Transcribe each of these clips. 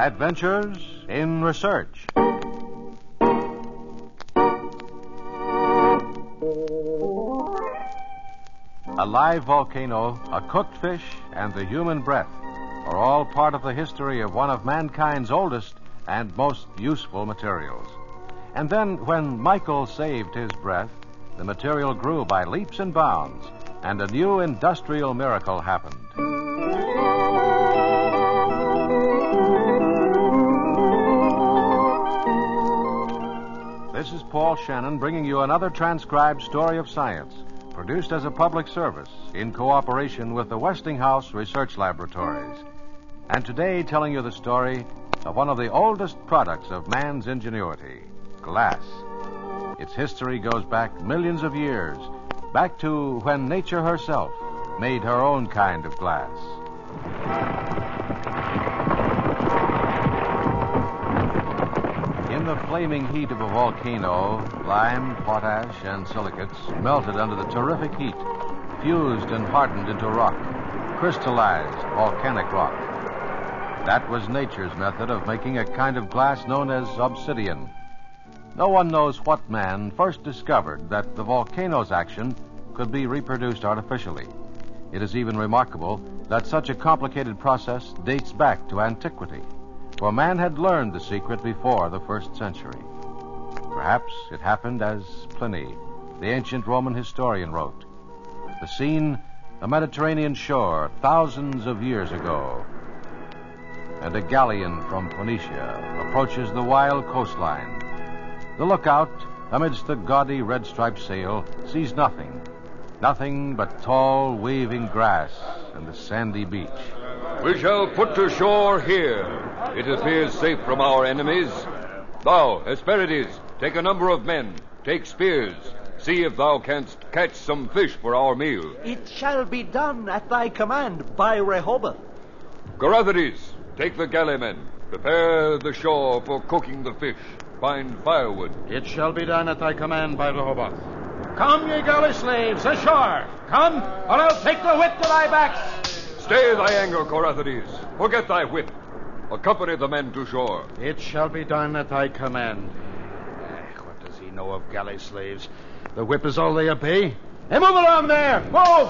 Adventures in Research. A live volcano, a cooked fish, and the human breath are all part of the history of one of mankind's oldest and most useful materials. And then, when Michael saved his breath, the material grew by leaps and bounds, and a new industrial miracle happened. This is Paul Shannon bringing you another transcribed story of science, produced as a public service in cooperation with the Westinghouse Research Laboratories. And today telling you the story of one of the oldest products of man's ingenuity, glass. Its history goes back millions of years, back to when nature herself made her own kind of glass. In the flaming heat of a volcano, lime, potash, and silicates melted under the terrific heat, fused and hardened into rock, crystallized volcanic rock. That was nature's method of making a kind of glass known as obsidian. No one knows what man first discovered that the volcano's action could be reproduced artificially. It is even remarkable that such a complicated process dates back to antiquity, for man had learned the secret before the 1st century. Perhaps it happened as Pliny, the ancient Roman historian, wrote. The scene, a Mediterranean shore thousands of years ago, and a galleon from Phoenicia approaches the wild coastline. The lookout, amidst the gaudy red-striped sail, sees nothing but tall, waving grass and the sandy beach. We shall put to shore here. It appears safe from our enemies. Thou, Hesperides, take a number of men. Take spears. See if thou canst catch some fish for our meal. It shall be done at thy command by Rehoboth. Carathides, take the galley men. Prepare the shore for cooking the fish. Find firewood. It shall be done at thy command by Rehoboth. Come, ye galley slaves, ashore. Come, or I'll take the whip to thy backs. Stay thy anger, Carathides. Forget thy whip. Accompany the men to shore. It shall be done at thy command. What does he know of galley slaves? The whip is all they obey. Hey, move along there! Move!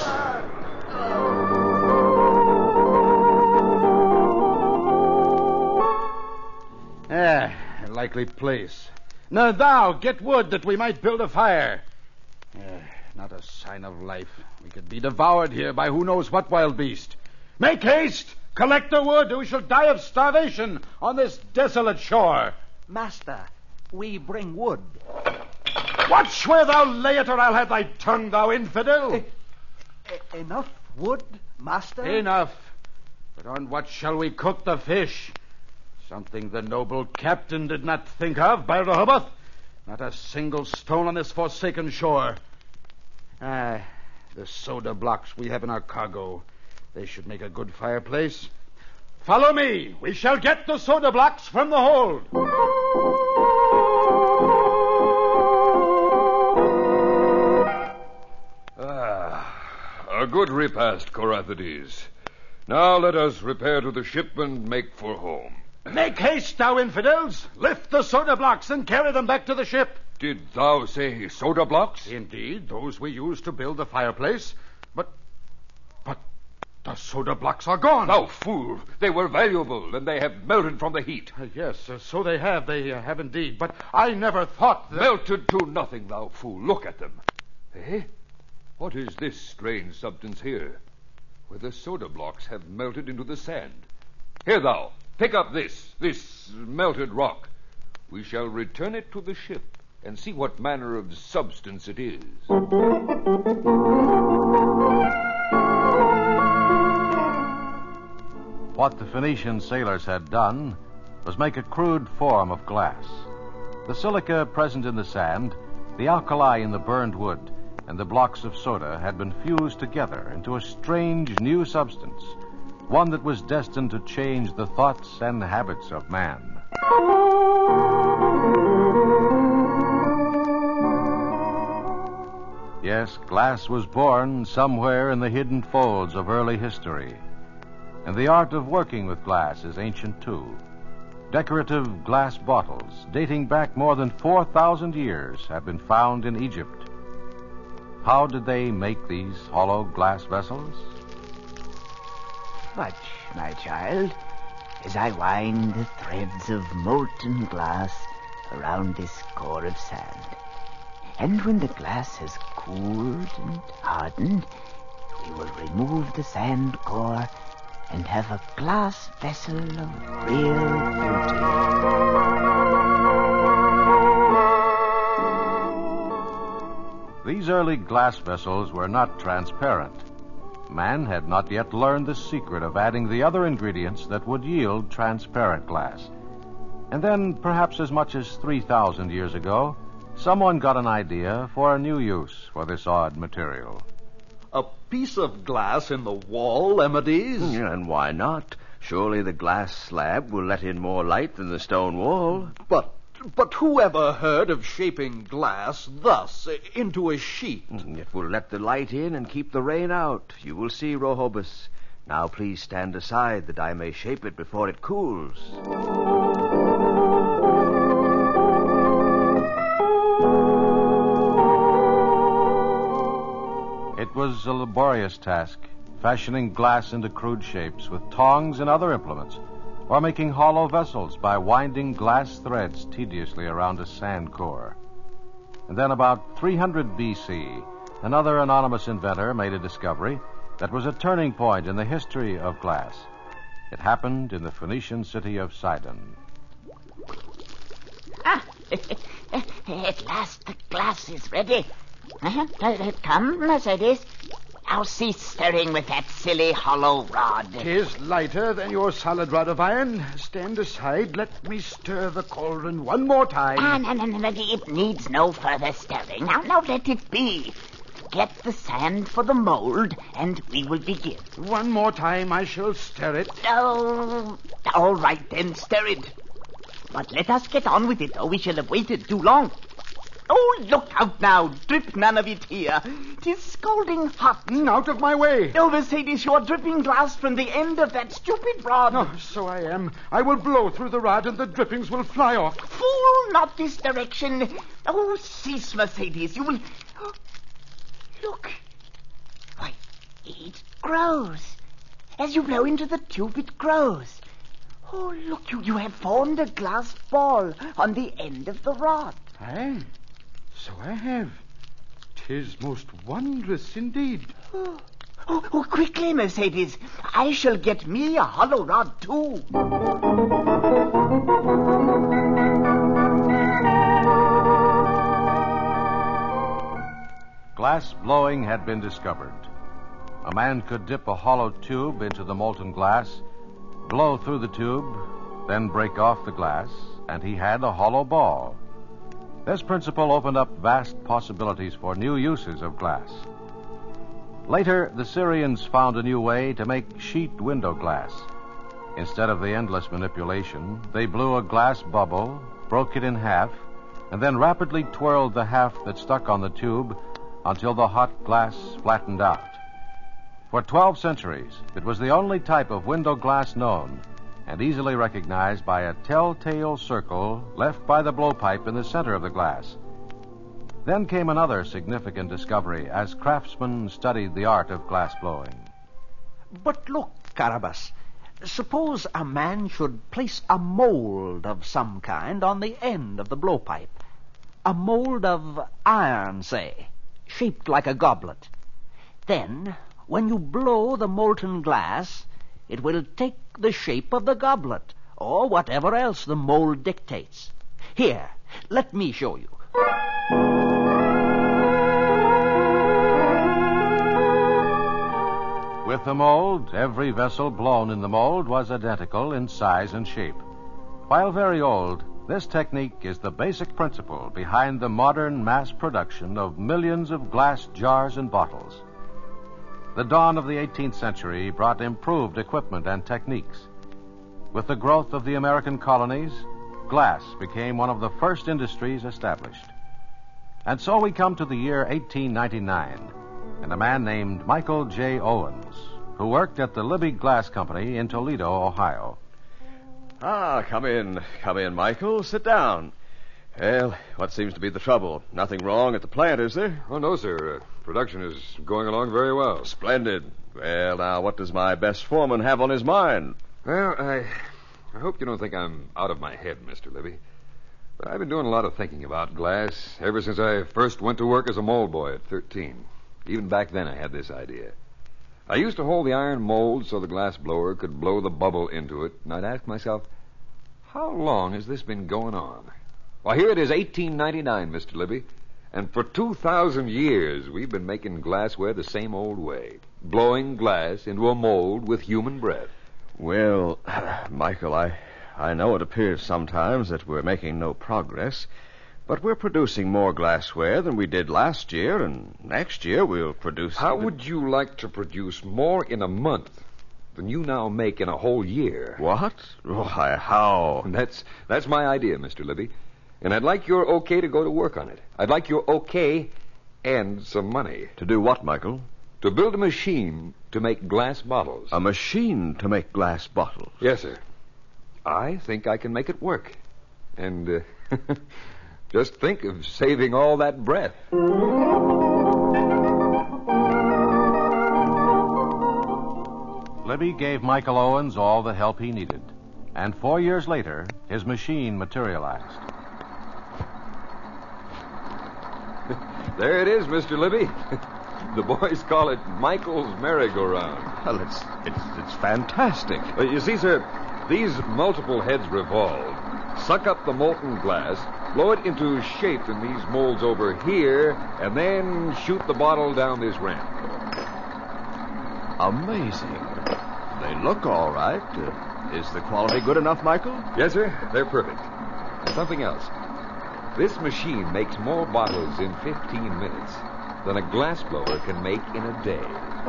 A likely place. Now thou, get wood that we might build a fire. Not a sign of life. We could be devoured here by who knows what wild beast. Make haste! Collect the wood, or we shall die of starvation on this desolate shore. Master, we bring wood. Watch where thou lay it, or I'll have thy tongue, thou infidel. Enough wood, master? Enough. But on what shall we cook the fish? Something the noble captain did not think of, by Rehoboth. Not a single stone on this forsaken shore. The soda blocks we have in our cargo. They should make a good fireplace. Follow me. We shall get the soda blocks from the hold. A good repast, Carathides. Now let us repair to the ship and make for home. Make haste, thou infidels. Lift the soda blocks and carry them back to the ship. Did thou say soda blocks? Indeed, those we used to build the fireplace. But the soda blocks are gone. Thou fool! They were valuable, and they have melted from the heat. Yes, so they have. They have indeed. But I never thought that... Melted to nothing, thou fool. Look at them. Eh? What is this strange substance here? Where the soda blocks have melted into the sand. Here, thou. Pick up this melted rock. We shall return it to the ship and see what manner of substance it is. What the Phoenician sailors had done was make a crude form of glass. The silica present in the sand, the alkali in the burned wood, and the blocks of soda had been fused together into a strange new substance, one that was destined to change the thoughts and habits of man. Yes, glass was born somewhere in the hidden folds of early history. And the art of working with glass is ancient too. Decorative glass bottles, dating back more than 4,000 years, have been found in Egypt. How did they make these hollow glass vessels? Watch, my child, as I wind the threads of molten glass around this core of sand. And when the glass has cooled and hardened, we will remove the sand core and have a glass vessel of real beauty. These early glass vessels were not transparent. Man had not yet learned the secret of adding the other ingredients that would yield transparent glass. And then, perhaps as much as 3,000 years ago, someone got an idea for a new use for this odd material. A piece of glass in the wall, Emmerdys? And why not? Surely the glass slab will let in more light than the stone wall. But who ever heard of shaping glass thus into a sheet? It will let the light in and keep the rain out. You will see, Rohobus. Now please stand aside that I may shape it before it cools. It was a laborious task, fashioning glass into crude shapes with tongs and other implements, or making hollow vessels by winding glass threads tediously around a sand core. And then about 300 B.C., another anonymous inventor made a discovery that was a turning point in the history of glass. It happened in the Phoenician city of Sidon. At last the glass is ready. Come, Mercedes. Now cease stirring with that silly hollow rod. 'Tis lighter than your solid rod of iron. Stand aside. Let me stir the cauldron one more time. No. It needs no further stirring. Now let it be. Get the sand for the mold, and we will begin. One more time, I shall stir it. Oh, all right then, stir it. But let us get on with it, or we shall have waited too long. Oh, look out now. Drip none of it here. 'Tis scalding hot. Out of my way. Oh, Mercedes, you are dripping glass from the end of that stupid rod. Oh, so I am. I will blow through the rod and the drippings will fly off. Fool, not this direction. Oh, cease, Mercedes. You will... Look. Why, it grows. As you blow into the tube, it grows. Oh, look, you have formed a glass ball on the end of the rod. Aye, so I have. 'Tis most wondrous indeed. Oh, quickly, Mercedes. I shall get me a hollow rod, too. Glass blowing had been discovered. A man could dip a hollow tube into the molten glass, blow through the tube, then break off the glass, and he had a hollow ball. This principle opened up vast possibilities for new uses of glass. Later, the Syrians found a new way to make sheet window glass. Instead of the endless manipulation, they blew a glass bubble, broke it in half, and then rapidly twirled the half that stuck on the tube until the hot glass flattened out. For 12 centuries, it was the only type of window glass known, and easily recognized by a telltale circle left by the blowpipe in the center of the glass. Then came another significant discovery as craftsmen studied the art of glass blowing. But look, Carabas, suppose a man should place a mold of some kind on the end of the blowpipe. A mold of iron, say, shaped like a goblet. Then, when you blow the molten glass, it will take the shape of the goblet, or whatever else the mold dictates. Here, let me show you. With the mold, every vessel blown in the mold was identical in size and shape. While very old, this technique is the basic principle behind the modern mass production of millions of glass jars and bottles. The dawn of the 18th century brought improved equipment and techniques. With the growth of the American colonies, glass became one of the first industries established. And so we come to the year 1899, and a man named Michael J. Owens who worked at the Libby Glass Company in Toledo, Ohio. Come in, Michael. Sit down. Well, what seems to be the trouble? Nothing wrong at the plant, is there? Oh, no, sir. Production is going along very well. Splendid. Well, now, what does my best foreman have on his mind? Well, I hope you don't think I'm out of my head, Mr. Libby. But I've been doing a lot of thinking about glass ever since I first went to work as a mold boy at 13. Even back then, I had this idea. I used to hold the iron mold so the glass blower could blow the bubble into it, and I'd ask myself, how long has this been going on? Well, here it is, 1899, Mr. Libby, and for 2,000 years we've been making glassware the same old way, blowing glass into a mold with human breath. Well, Michael, I know it appears sometimes that we're making no progress, but we're producing more glassware than we did last year, and next year we'll produce... How would you like to produce more in a month than you now make in a whole year? What? Why, how? That's my idea, Mr. Libby. And I'd like your okay to go to work on it. I'd like your okay and some money. To do what, Michael? To build a machine to make glass bottles. A machine to make glass bottles? Yes, sir. I think I can make it work. And just think of saving all that breath. Libby gave Michael Owens all the help he needed. And 4 years later, his machine materialized. There it is, Mr. Libby. The boys call it Michael's merry-go-round. Well, it's fantastic. You see, sir, these multiple heads revolve, suck up the molten glass, blow it into shape in these molds over here, and then shoot the bottle down this ramp. Amazing. They look all right. Is the quality good enough, Michael? Yes, sir. They're perfect. And something else. This machine makes more bottles in 15 minutes than a glassblower can make in a day.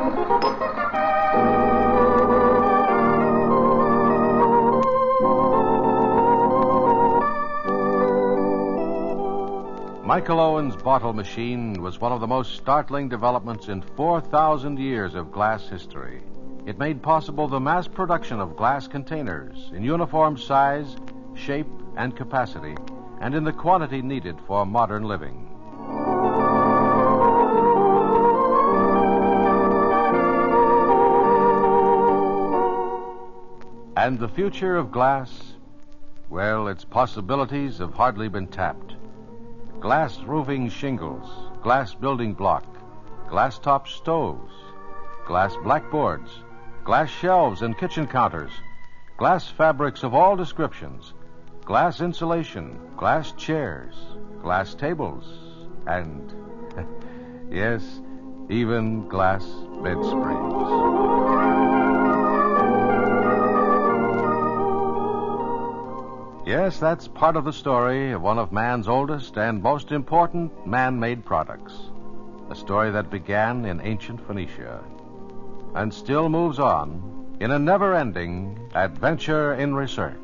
Michael Owens' bottle machine was one of the most startling developments in 4,000 years of glass history. It made possible the mass production of glass containers in uniform size, shape, and capacity, and in the quantity needed for modern living. And the future of glass, well, its possibilities have hardly been tapped. Glass roofing shingles, glass building block, glass top stoves, glass blackboards, glass shelves and kitchen counters, glass fabrics of all descriptions, glass insulation, glass chairs, glass tables, and, yes, even glass bed springs. Yes, that's part of the story of one of man's oldest and most important man-made products. A story that began in ancient Phoenicia and still moves on in a never-ending adventure in research.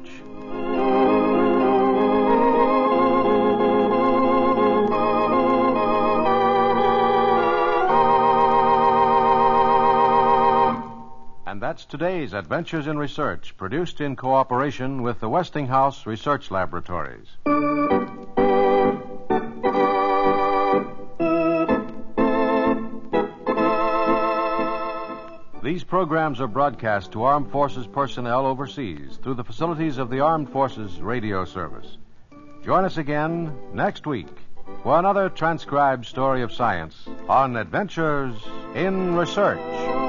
And that's today's Adventures in Research, produced in cooperation with the Westinghouse Research Laboratories. These programs are broadcast to Armed Forces personnel overseas through the facilities of the Armed Forces Radio Service. Join us again next week for another transcribed story of science on Adventures in Research.